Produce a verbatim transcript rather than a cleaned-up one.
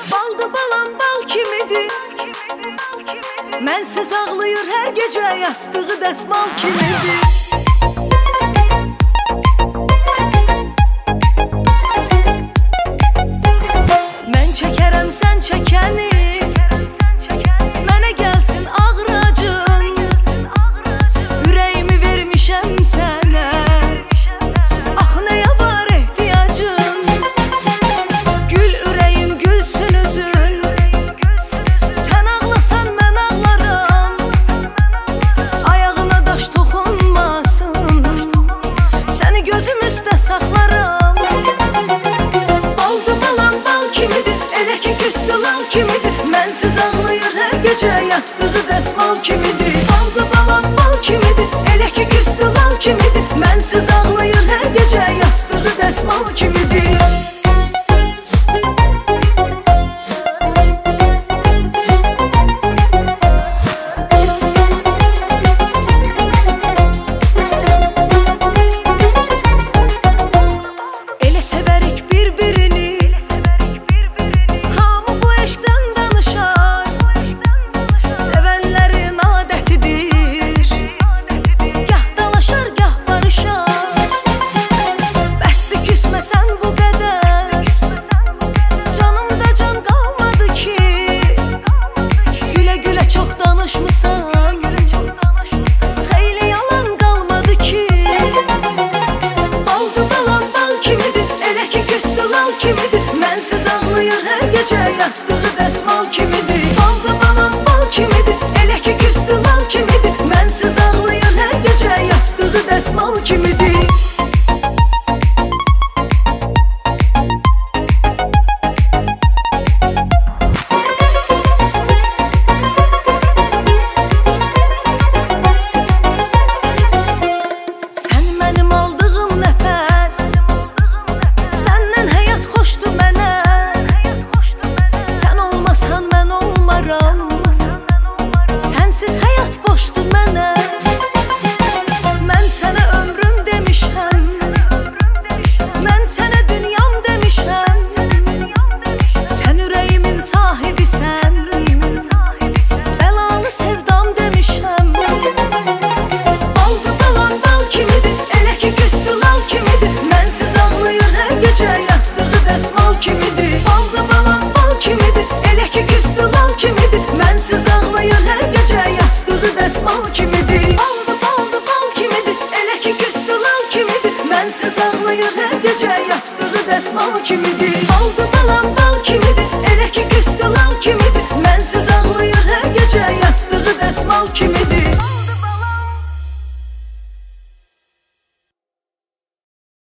Baldı balam bal kimidir, mənsiz ağlayır hər gecə, yastığı dəsmal kimidir. Mən çəkərəm sən çəkəni, mənə gəlsin ağracın, ürəyimi vermişəm sənə, ax nəyə var ehtiyacın. Gül ürəyim gülsün üzün, sən ağlasan mən ağlaram, ayağına daş toxunmasın, səni gözüm üstə saxlaram. Baldı balam bal kimidir, elə ki küstü lal kimidir, mənsiz ağlayır hər gecə, yastığı dəsmal kimidir. Baldı balam bal kimidir, elə ki küstü lal kimidir, mənsiz ağlayır hər gecə, yastığı dəsmal kimidir. Elə sevərik bir-birini, hamı bu eşqdən danışar, sevənlərin adətidir, gah dalaşar, gah barışar. Bəsdir küsməsən bu qədər, canımda can qalmadı ki, gülə-gülə çox danışmısan, xeyli yalan qalmadı ki. Baldı balam bal kimidir, elə ki küstü lal kimidir, mənsiz ağlayır hər gecə, yastığı dəsmal kimidir. Baldı balam bal kimidir, elə ki küstü lal kimidir, mənsiz ağlayır hər gecə, yastığı dəsmal kimidir. Sən mənim aldığım nəfəs, səndən həyat xoşdur mənə, sən olmasan mən olmaram, sənsiz həyat boşdur mənə. Mən sənə ömrüm demişəm, mən sənə dünyam demişəm, sən ürəyimin sahibisən, bəlalı sevdam demişəm. Baldı balam bal kimidir, elə ki küstü lal kimidir, mənsiz ağlayır hər gecə, yastığı dəsmal kimidir. Baldı balam bal kimidir, elə ki küstü lal kimidir, mənsiz ağlayır hər gecə, yastığı dəsmal kimidir. Baldı baldı bal kimidir, elə ki küstü lal kimidir, mənsiz ağlayır hər gecə, yastığı dəsmal kimidir. Baldı balam bal kimidir, elə ki küstü lal kimidir, mənsiz ağlayır hər gecə, yastığı dəsmal kimidir.